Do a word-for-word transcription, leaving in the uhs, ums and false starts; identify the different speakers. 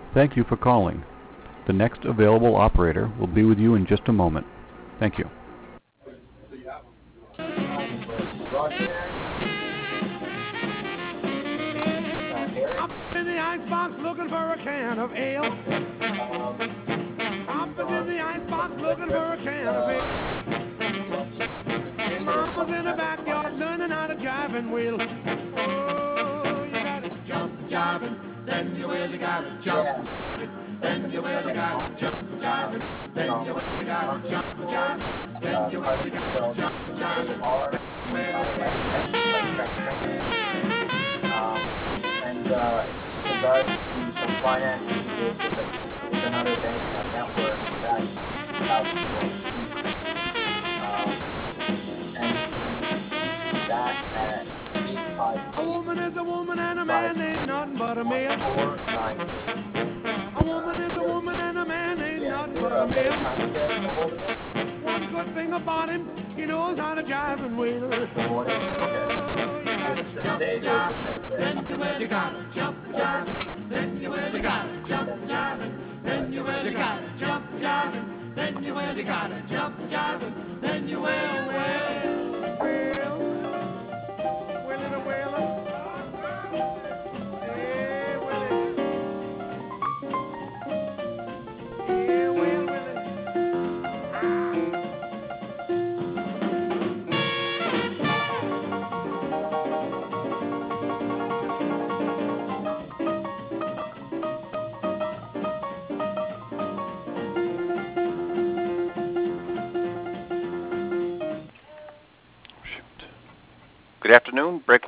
Speaker 1: Thank you for calling. The next available operator will be with you in just a moment. Thank you.
Speaker 2: Up in the icebox looking for a can of ale. Up in the icebox looking for a can of ale. Mama's in the backyard learning how to jive and wheel. Oh, you gotta jump jiving, then you will, you gotta jump. Then you will, you gotta jump jiving, then you will, you gotta jump jiving, then you will, you gotta jump jiving.
Speaker 3: And uh, in regards to some finance issues with, the, with another bank network that that um, and that at eight five
Speaker 2: A woman is a woman and a man ain't nothing but a male.
Speaker 3: four nine.
Speaker 2: A woman is a woman and a man ain't nothing but a male. One good thing about him, he knows how to jive and wheel. Oh, you gotta jump jive, then you will, you gotta jump jive, then you will, you gotta jump jive, then you will, you gotta jump jive, then you will, you gotta jump jive, then you will, well, well, will it a whaler? Hey, will it? Yeah, well, will it?
Speaker 4: Good afternoon. Breaking